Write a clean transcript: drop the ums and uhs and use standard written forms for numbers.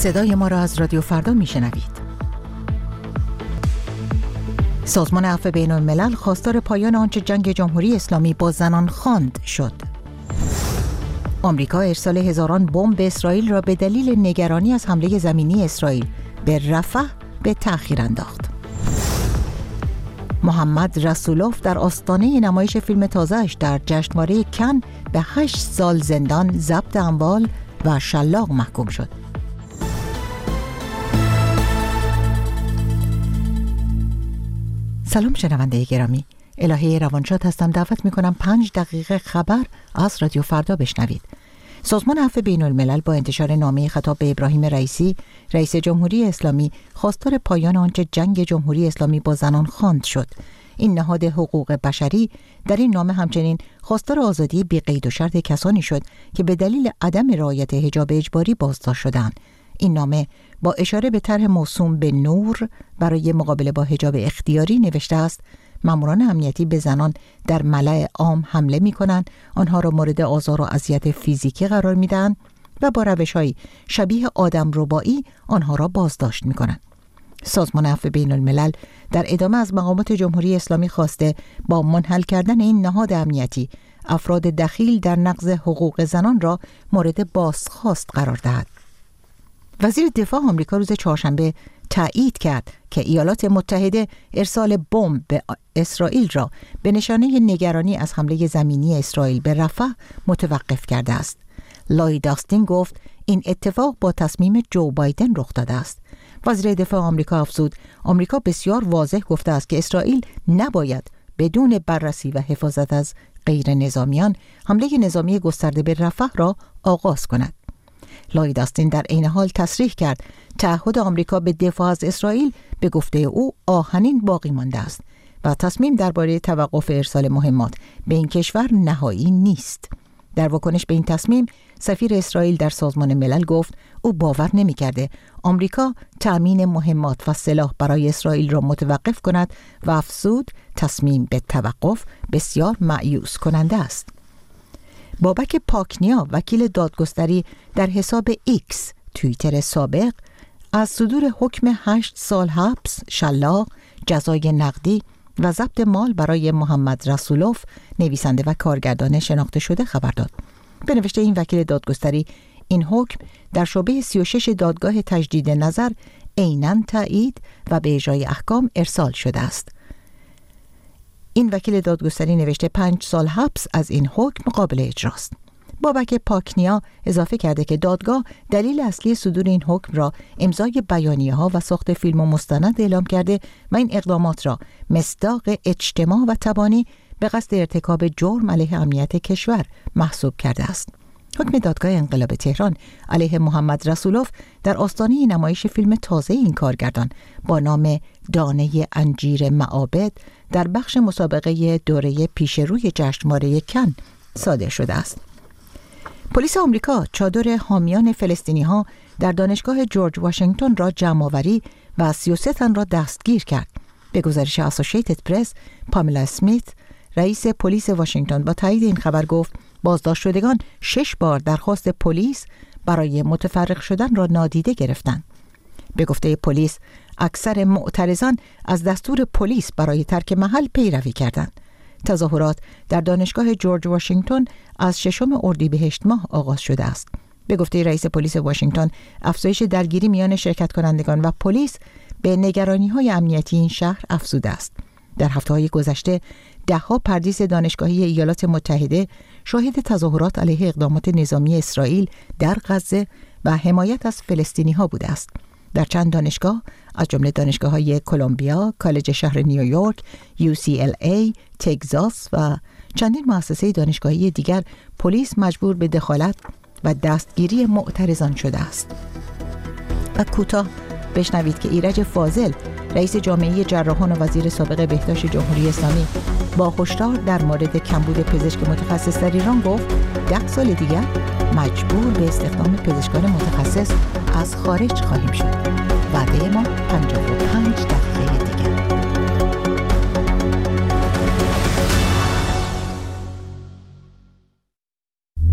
صدای ما را از رادیو فردا میشنوید. سازمان عفو بین الملل خواستار پایان آنچه جنگ جمهوری اسلامی با زنان خواند شد. آمریکا ارسال هزاران بمب به اسرائیل را به دلیل نگرانی از حمله زمینی اسرائیل به رفح به تأخیر انداخت. محمد رسولوف در آستانه نمایش فیلم تازه‌اش در جشنواره کن به 8 سال زندان، ضبط اموال و شلاق محکوم شد. سلام شنونده گرامی، الهه روانشاد هستم. دعوت می‌کنم 5 دقیقه خبر از رادیو فردا بشنوید. سازمان عفو بین الملل با انتشار نامه خطاب به ابراهیم رئیسی، رئیس جمهوری اسلامی، خواستار پایان آنچه جنگ جمهوری اسلامی با زنان خواند شد. این نهاد حقوق بشری در این نامه همچنین خواستار آزادی بی قید و شرط کسانی شد که به دلیل عدم رعایت حجاب اجباری بازداشت شدند. این نامه با اشاره به طرح موسوم به نور برای مقابله با حجاب اختیاری نوشته است: ماموران امنیتی به زنان در ملأ عام حمله می‌کنند، آنها را مورد آزار و اذیت فیزیکی قرار می‌دهند و با روش‌های شبیه آدمربایی آنها را بازداشت می‌کنند. سازمان عفو بین الملل در ادامه از مقامات جمهوری اسلامی خواسته با منحل کردن این نهاد امنیتی افراد دخیل در نقض حقوق زنان را مورد بازخواست قرار دهد. وزیر دفاع آمریکا روز چهارشنبه تایید کرد که ایالات متحده ارسال بمب به اسرائیل را به نشانه نگرانی از حمله زمینی اسرائیل به رفح متوقف کرده است. لوید آستین گفت این اتفاق با تصمیم جو بایدن رخ داده است. وزیر دفاع آمریکا افزود آمریکا بسیار واضح گفته است که اسرائیل نباید بدون بررسی و حفاظت از غیر نظامیان حمله نظامی گسترده به رفح را آغاز کند. لوید آستین در عین حال تصریح کرد تعهد آمریکا به دفاع از اسرائیل به گفته او آهنین باقی مانده است و تصمیم درباره توقف ارسال مهمات به این کشور نهایی نیست. در واکنش به این تصمیم، سفیر اسرائیل در سازمان ملل گفت او باور نمی‌کرده آمریکا تأمین مهمات و سلاح برای اسرائیل را متوقف کند و افزود تصمیم به توقف بسیار مایوس کننده است. بابک پاکنیا، وکیل دادگستری، در حساب ایکس توییتر سابق از صدور حکم 8 سال حبس، شلاق، جزای نقدی و ضبط مال برای محمد رسولوف، نویسنده و کارگردان شناخته شده، خبر داد. به نوشته این وکیل دادگستری، این حکم در شعبه 36 دادگاه تجدید نظر عیناً تایید و به اجرای احکام ارسال شده است. این وکیل دادگستری نوشته 5 سال حبس از این حکم قابل اجراست. بابک پاکنیا اضافه کرده که دادگاه دلیل اصلی صدور این حکم را امضای بیانیه‌ها و ساخت فیلم و مستند اعلام کرده و این اقدامات را مصداق اجتماع و تبانی به قصد ارتکاب جرم علیه امنیت کشور محسوب کرده است. حکم دادگاه انقلاب تهران علیه محمد رسولوف در آستانه نمایش فیلم تازه این کارگردان با نام دانه انجیر معابد در بخش مسابقه دوره پیشروی جشنواره کن صادر شده است. پلیس آمریکا چادر حامیان فلسطینی‌ها در دانشگاه جورج واشنگتن را جمع‌آوری و 33 تن را دستگیر کرد. به گزارش اسوسییتد پرس، پاملا اسمیت، رئیس پلیس واشنگتن، با تایید این خبر گفت بازداشت شدگان 6 بار درخواست پلیس برای متفرق شدن را نادیده گرفتند. به گفته پلیس، اکثر معترضان از دستور پلیس برای ترک محل پیروی کردند. تظاهرات در دانشگاه جورج واشنگتن از 6 اردیبهشت ماه آغاز شده است. به گفته رئیس پلیس واشنگتن، افزایش درگیری میان شرکت کنندگان و پلیس به نگرانی‌های امنیتی این شهر افزوده است. در هفته‌های گذشته ده‌ها پردیس دانشگاهی ایالات متحده شاهد تظاهرات علیه اقدامات نظامی اسرائیل در غزه و حمایت از فلسطینی‌ها بوده است. در چند دانشگاه از جمله دانشگاه‌های کلمبیا، کالج شهر نیویورک، UCLA، تگزاس و چندین مؤسسه دانشگاهی دیگر، پلیس مجبور به دخالت و دستگیری معترضان شده است. و کوتاه بشنوید که ایرج فاضل، رئیس جامعه جراحان و وزیر سابق بهداشت جمهوری اسلامی، با هشدار در مورد کمبود پزشک متخصص در ایران گفت 10 سال دیگر مجبور به استخدام پزشکان متخصص از خارج خواهیم شد. وعده ما 55 دقیقه دیگر.